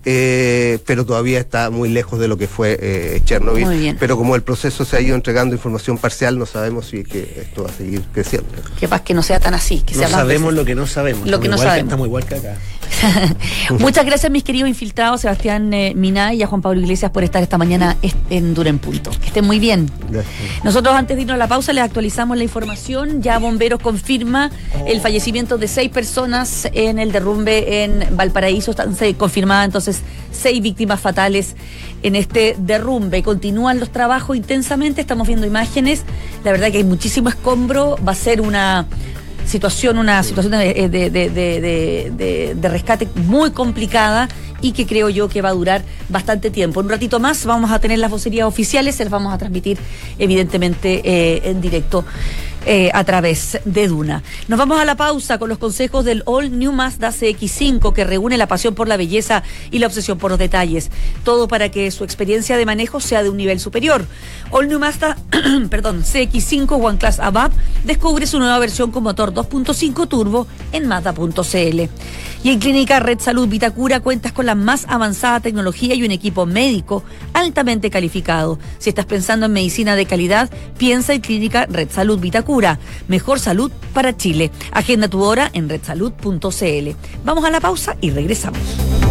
eh, pero todavía está muy lejos de lo que fue eh, Chernobyl. Muy bien. Pero como el proceso se ha ido entregando información parcial, no sabemos si es que esto va a seguir creciendo. Que paz que no sea tan así. Que no sea sabemos más lo que no sabemos. Lo que no igual sabemos. Que, estamos igual que acá. Muchas gracias, mis queridos infiltrados, Sebastián eh, Minay y a Juan Pablo Iglesias por estar esta mañana en Dura en Punto. Que estén muy bien. Gracias. Nosotros, antes de irnos a la pausa, les actualizamos la información. Ya Bomberos confirma el fallecimiento de seis personas en el derrumbe en Valparaíso. Están se, confirmadas entonces seis víctimas fatales en este derrumbe. Continúan los trabajos intensamente, estamos viendo imágenes. La verdad que hay muchísimo escombro. Va a ser una situación, una situación de, de, de, de, de, de rescate muy complicada y que creo yo que va a durar bastante tiempo. En un ratito más vamos a tener las vocerías oficiales, se las vamos a transmitir evidentemente eh, en directo eh, a través de Duna. Nos vamos a la pausa con los consejos del All New Mazda C X cinco, que reúne la pasión por la belleza y la obsesión por los detalles. Todo para que su experiencia de manejo sea de un nivel superior. All New Mazda perdón, C X cinco One Class Above descubre su nueva versión con motor dos punto cinco turbo en Mazda punto c l. Y en Clínica Red Salud Vitacura cuentas con la más avanzada tecnología y un equipo médico altamente calificado. Si estás pensando en medicina de calidad, piensa en Clínica Red Salud Vitacura. Mejor salud para Chile. Agenda tu hora en red salud punto c l. Vamos a la pausa y regresamos.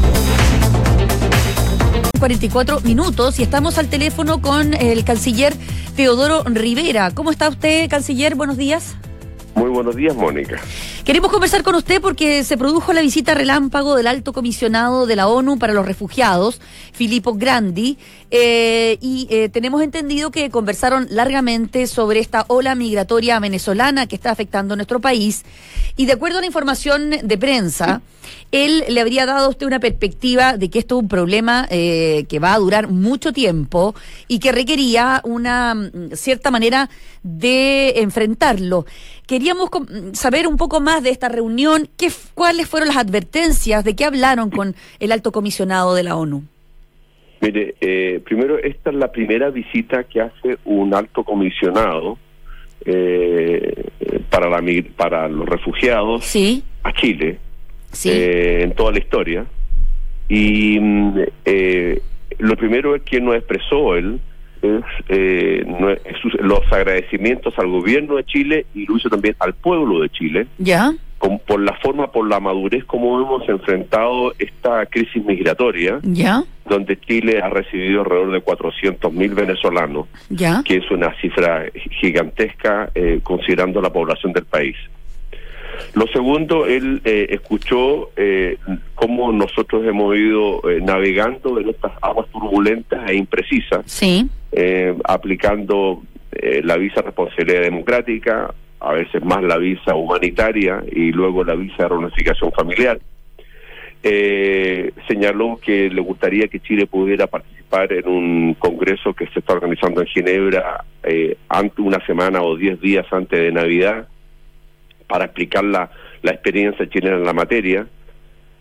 cuarenta y cuatro minutos y estamos al teléfono con el canciller Teodoro Rivera. ¿Cómo está usted, canciller? Buenos días. Muy buenos días, Mónica. Queremos conversar con usted porque se produjo la visita relámpago del alto comisionado de la ONU para los refugiados, Filippo Grandi, eh, y eh, tenemos entendido que conversaron largamente sobre esta ola migratoria venezolana que está afectando a nuestro país, y de acuerdo a la información de prensa, él le habría dado a usted una perspectiva de que esto es un problema eh, que va a durar mucho tiempo y que requería una mm, cierta manera de enfrentarlo. Queríamos saber un poco más de esta reunión, qué, cuáles fueron las advertencias, de qué hablaron con el alto comisionado de la ONU. Mire, eh, primero, esta es la primera visita que hace un alto comisionado eh, para, la, para los refugiados sí. a Chile, sí. eh, en toda la historia. Y eh, lo primero es que nos expresó él, es, eh, no es, sus, los agradecimientos al gobierno de Chile, y lo hizo también al pueblo de Chile, ya con, por la forma, por la madurez como hemos enfrentado esta crisis migratoria, ya donde Chile ha recibido alrededor de cuatrocientos mil venezolanos, ya que es una cifra gigantesca eh, considerando la población del país. Lo segundo, él eh, escuchó eh, cómo nosotros hemos ido eh, navegando en estas aguas turbulentas e imprecisas, sí. eh, aplicando eh, la visa responsabilidad democrática, a veces más la visa humanitaria y luego la visa de reunificación familiar. Eh, señaló que le gustaría que Chile pudiera participar en un congreso que se está organizando en Ginebra eh, ante una semana o diez días antes de Navidad, para explicar la, la experiencia chilena en la materia.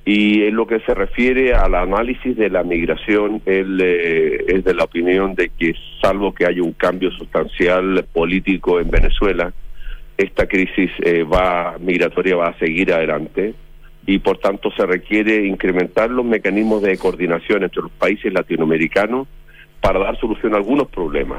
Y en lo que se refiere al análisis de la migración, él eh, es de la opinión de que salvo que haya un cambio sustancial político en Venezuela, esta crisis eh, va migratoria va a seguir adelante y por tanto se requiere incrementar los mecanismos de coordinación entre los países latinoamericanos para dar solución a algunos problemas.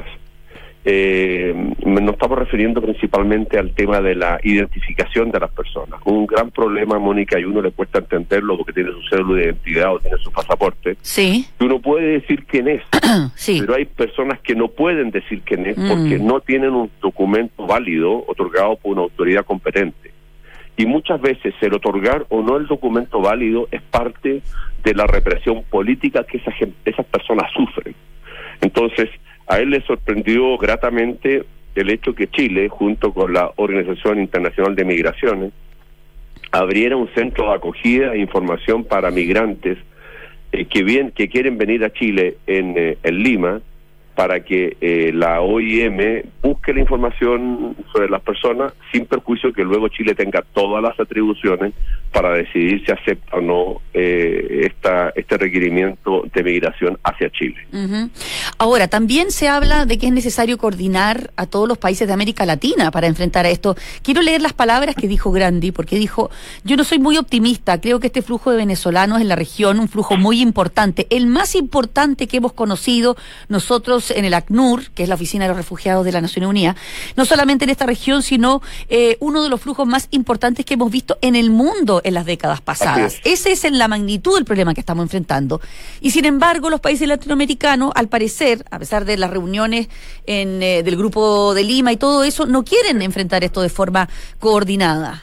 Eh, nos estamos refiriendo principalmente al tema de la identificación de las personas. Un gran problema, Mónica, y uno le cuesta entenderlo porque tiene su cédula de identidad o tiene su pasaporte. Sí. Uno puede decir quién es, sí. pero hay personas que no pueden decir quién es Mm. porque no tienen un documento válido otorgado por una autoridad competente. Y muchas veces el otorgar o no el documento válido es parte de la represión política que esa gente, esas personas sufren. Entonces, a él le sorprendió gratamente el hecho que Chile, junto con la Organización Internacional de Migraciones, abriera un centro de acogida e información para migrantes eh, que bien que quieren venir a Chile en, eh, en Lima, para que eh, la O I M busque la información sobre las personas sin perjuicio que luego Chile tenga todas las atribuciones para decidir si acepta o no eh, esta, este requerimiento de migración hacia Chile. Uh-huh. Ahora, también se habla de que es necesario coordinar a todos los países de América Latina para enfrentar a esto. Quiero leer las palabras que dijo Grandi, porque dijo: yo no soy muy optimista, creo que este flujo de venezolanos en la región, un flujo muy importante, el más importante que hemos conocido nosotros en el ACNUR, que es la Oficina de los Refugiados de la Naciones Unidas, no solamente en esta región, sino eh, uno de los flujos más importantes que hemos visto en el mundo en las décadas pasadas. Es. Ese es en la magnitud del problema que estamos enfrentando. Y sin embargo, los países latinoamericanos, al parecer, a pesar de las reuniones en, eh, del Grupo de Lima y todo eso, no quieren enfrentar esto de forma coordinada.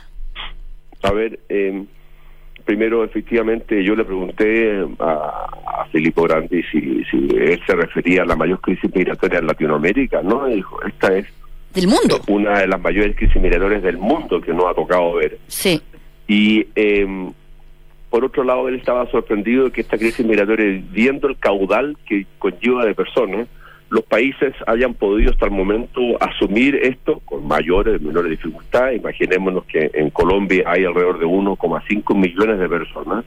A ver, eh, primero, efectivamente, yo le pregunté a, a Filippo Grandi si, si él se refería a la mayor crisis migratoria en Latinoamérica, ¿no? Y dijo, esta es del mundo, una de las mayores crisis migratorias del mundo que nos ha tocado ver. Sí. Y eh, por otro lado, él estaba sorprendido de que esta crisis migratoria, viendo el caudal que conlleva de personas, los países hayan podido hasta el momento asumir esto con mayores, menores dificultades. Imaginémonos que en Colombia hay alrededor de uno coma cinco millones de personas,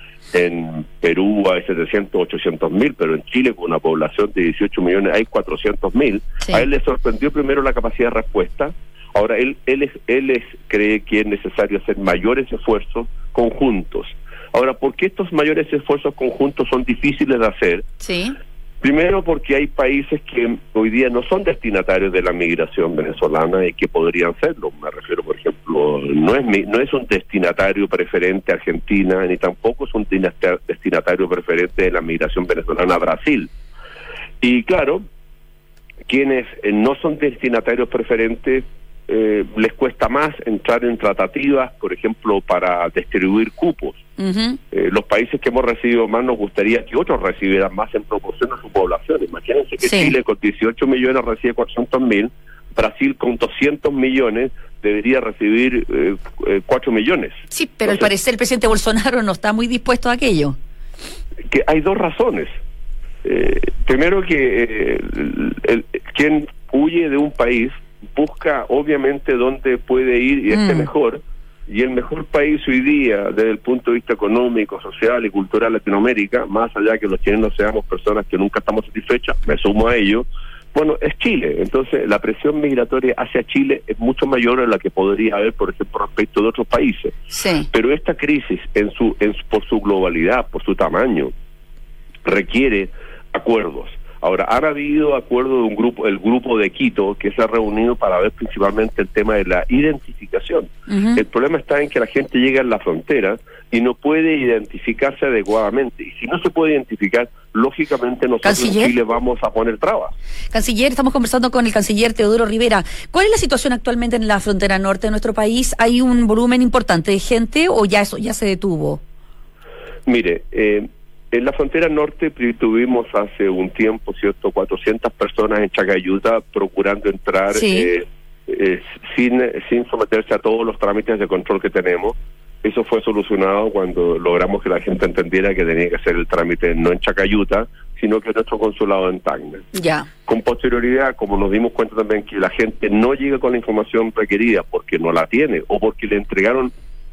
en Perú hay setecientos, ochocientos mil, pero en Chile con una población de dieciocho millones hay cuatrocientos mil. Sí. A él le sorprendió primero la capacidad de respuesta. Ahora él él es, él es, cree que es necesario hacer mayores esfuerzos conjuntos. Ahora, ¿por qué estos mayores esfuerzos conjuntos son difíciles de hacer? Sí. Primero porque hay países que hoy día no son destinatarios de la migración venezolana y que podrían serlo. Me refiero, por ejemplo, no es mi, no es un destinatario preferente Argentina, ni tampoco es un destinatario preferente de la migración venezolana a Brasil. Y claro, quienes eh, no son destinatarios preferentes, eh, les cuesta más entrar en tratativas, por ejemplo, para distribuir cupos. Uh-huh. Eh, los países que hemos recibido más nos gustaría que otros recibieran más en proporción a su población. Imagínense que Sí. Chile con dieciocho millones recibe cuatrocientos mil, Brasil con doscientos millones debería recibir eh, eh, cuatro millones. Sí, pero al Entonces, parecer el presidente Bolsonaro no está muy dispuesto a aquello. que hay dos razones. Eh, primero que eh, el, el- quien huye de un país busca obviamente dónde puede ir y esté Mm. mejor, y el mejor país hoy día desde el punto de vista económico, social y cultural de Latinoamérica, más allá que los chilenos seamos personas que nunca estamos satisfechas, me sumo a ello, bueno, es Chile. Entonces la presión migratoria hacia Chile es mucho mayor a la que podría haber, por ejemplo, respecto de otros países. Sí. Pero esta crisis, en su, en su- por su globalidad, por su tamaño, requiere acuerdos. Ahora, han habido acuerdos de un grupo, el grupo de Quito, que se ha reunido para ver principalmente el tema de la identificación. Uh-huh. El problema está en que la gente llega a la frontera y no puede identificarse adecuadamente. Y si no se puede identificar, lógicamente nosotros ¿Canciller? en Chile vamos a poner trabas. Canciller, estamos conversando con el canciller Teodoro Rivera. ¿Cuál es la situación actualmente en la frontera norte de nuestro país? ¿Hay un volumen importante de gente o ya eso ya se detuvo? Mire, eh, en la frontera norte tuvimos hace un tiempo, ¿cierto?, cuatrocientas personas en Chacayuta procurando entrar Sí. eh, eh, sin, sin someterse a todos los trámites de control que tenemos. Eso fue solucionado cuando logramos que la gente entendiera que tenía que hacer el trámite no en Chacayuta, sino que en nuestro consulado en Tacna. Ya. Con posterioridad, como nos dimos cuenta también que la gente no llega con la información requerida porque no la tiene o porque le entregaron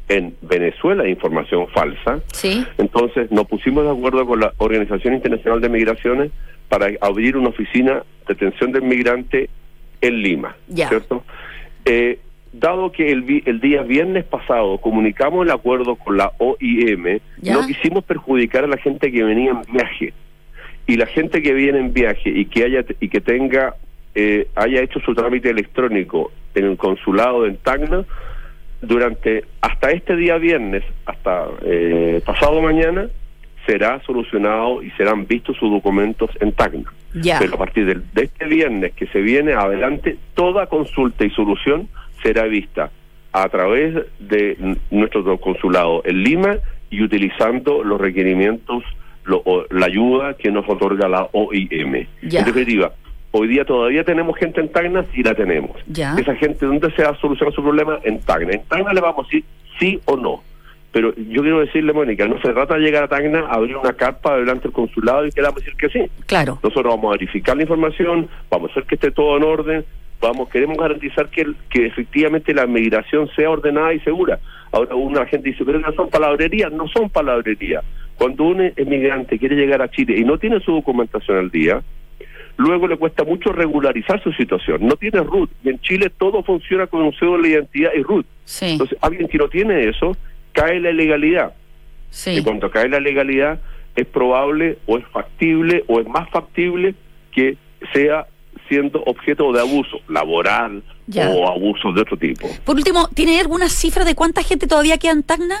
en Venezuela hay información falsa. Sí. Entonces nos pusimos de acuerdo con la Organización Internacional de Migraciones para abrir una oficina de atención del migrante en Lima, ya. ¿cierto? Eh, dado que el, vi- el día viernes pasado comunicamos el acuerdo con la O I M, ¿ya? no quisimos perjudicar a la gente que venía en viaje. Y la gente que viene en viaje y que haya y que tenga eh, haya hecho su trámite electrónico en el consulado en Tacna, durante hasta este día viernes, hasta eh, pasado mañana, será solucionado y serán vistos sus documentos en Tacna. Ya. Pero a partir de, de este viernes que se viene adelante, toda consulta y solución será vista a través de n- nuestro consulado en Lima y utilizando los requerimientos, lo, o, la ayuda que nos otorga la O I M. Ya. En definitiva, hoy día todavía tenemos gente en Tacna, sí la tenemos. Ya. Esa gente, ¿dónde se va a solucionar su problema? En Tacna. En Tacna le vamos a decir sí o no. Pero yo quiero decirle, Mónica, no se trata de llegar a Tacna, abrir una carpa delante del consulado y que le vamos a decir que sí. Claro. Nosotros vamos a verificar la información, vamos a hacer que esté todo en orden, vamos queremos garantizar que, el- que efectivamente la migración sea ordenada y segura. Ahora una gente dice, pero no son palabrerías, no son palabrerías. Cuando un emigrante quiere llegar a Chile y no tiene su documentación al día, luego le cuesta mucho regularizar su situación. No tiene R U T, y en Chile todo funciona con un cédula de identidad y R U T. Sí. Entonces, alguien que no tiene eso, cae la ilegalidad. Sí. Y cuando cae la legalidad, es probable o es factible o es más factible que sea siendo objeto de abuso laboral Ya. o abuso de otro tipo. Por último, ¿tiene alguna cifra de cuánta gente todavía queda en Tacna?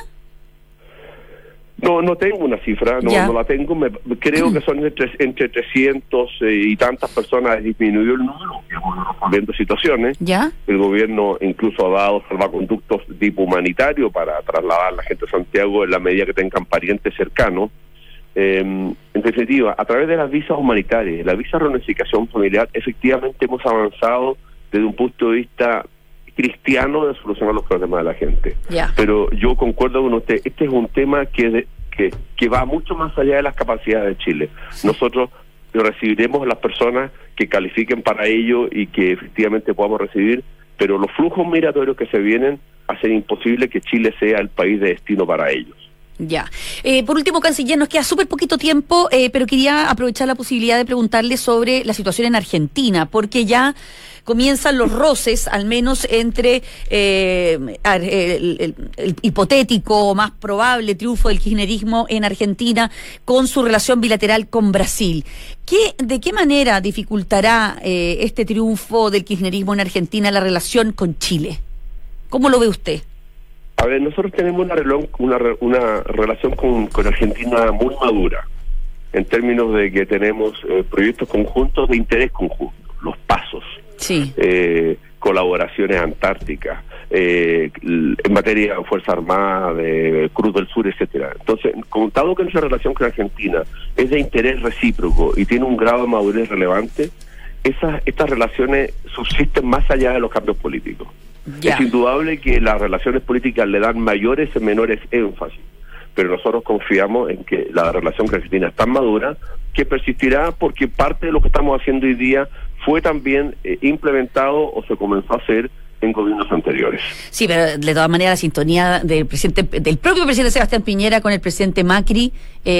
No, no tengo una cifra, no, Ya. no la tengo. Me, creo que son entre, entre trescientos eh, y tantas personas. Disminuyó el número, viendo situaciones. ¿Ya? El gobierno incluso ha dado salvaconductos tipo humanitario para trasladar a la gente a Santiago en la medida que tengan parientes cercanos. Eh, en definitiva, a través de las visas humanitarias, la visa de reunificación familiar, efectivamente hemos avanzado desde un punto de vista cristiano de solucionar los problemas de la gente. Ya. Pero yo concuerdo con usted, este es un tema que, de, que, que va mucho más allá de las capacidades de Chile. Nosotros recibiremos a las personas que califiquen para ello y que efectivamente podamos recibir, pero los flujos migratorios que se vienen hacen imposible que Chile sea el país de destino para ellos. Ya. Eh, por último, canciller, nos queda súper poquito tiempo, eh, pero quería aprovechar la posibilidad de preguntarle sobre la situación en Argentina, porque ya comienzan los roces, al menos entre eh, el, el, el hipotético o más probable triunfo del kirchnerismo en Argentina con su relación bilateral con Brasil. ¿Qué, ¿De qué manera dificultará eh, este triunfo del kirchnerismo en Argentina la relación con Chile? ¿Cómo lo ve usted? A ver, nosotros tenemos una, relon, una, una relación con, con Argentina muy madura, en términos de que tenemos eh, proyectos conjuntos de interés conjunto, los pasos, Sí. eh, colaboraciones antárticas, eh, en materia de Fuerza Armada, de Cruz del Sur, etcétera. Entonces, contado que nuestra relación con Argentina es de interés recíproco y tiene un grado de madurez relevante, esas estas relaciones subsisten más allá de los cambios políticos. Ya. Es indudable que las relaciones políticas le dan mayores y menores énfasis, pero nosotros confiamos en que la relación con Argentina es tan madura que persistirá, porque parte de lo que estamos haciendo hoy día fue también eh, implementado o se comenzó a hacer en gobiernos anteriores. Sí, pero de todas maneras la sintonía del presidente, del propio presidente Sebastián Piñera con el presidente Macri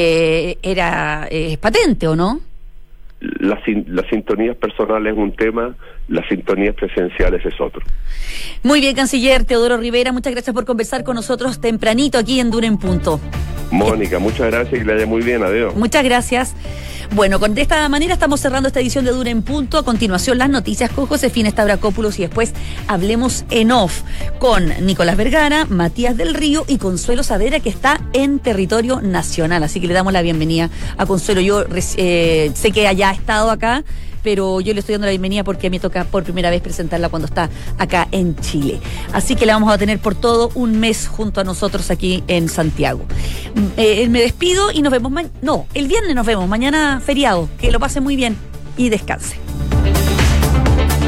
eh, era eh, patente, ¿o no? Las, las sintonías personales es un tema, las sintonías presenciales es otro. Muy bien, canciller Teodoro Rivera, muchas gracias por conversar con nosotros tempranito aquí en Dura en Punto. Mónica, muchas gracias y que le vaya muy bien, adiós. Muchas gracias. Bueno, con de esta manera estamos cerrando esta edición de Dura en Punto. A continuación las noticias con Josefina Stavrakopoulos y después hablemos en off con Nicolás Vergara, Matías del Río y Consuelo Saavedra, que está en territorio nacional. Así que le damos la bienvenida a Consuelo. Yo eh, sé que haya estado acá, pero yo le estoy dando la bienvenida porque me toca por primera vez presentarla cuando está acá en Chile. Así que la vamos a tener por todo un mes junto a nosotros aquí en Santiago. Eh, me despido y nos vemos mañana. No, el viernes nos vemos, mañana feriado. Que lo pase muy bien y descanse.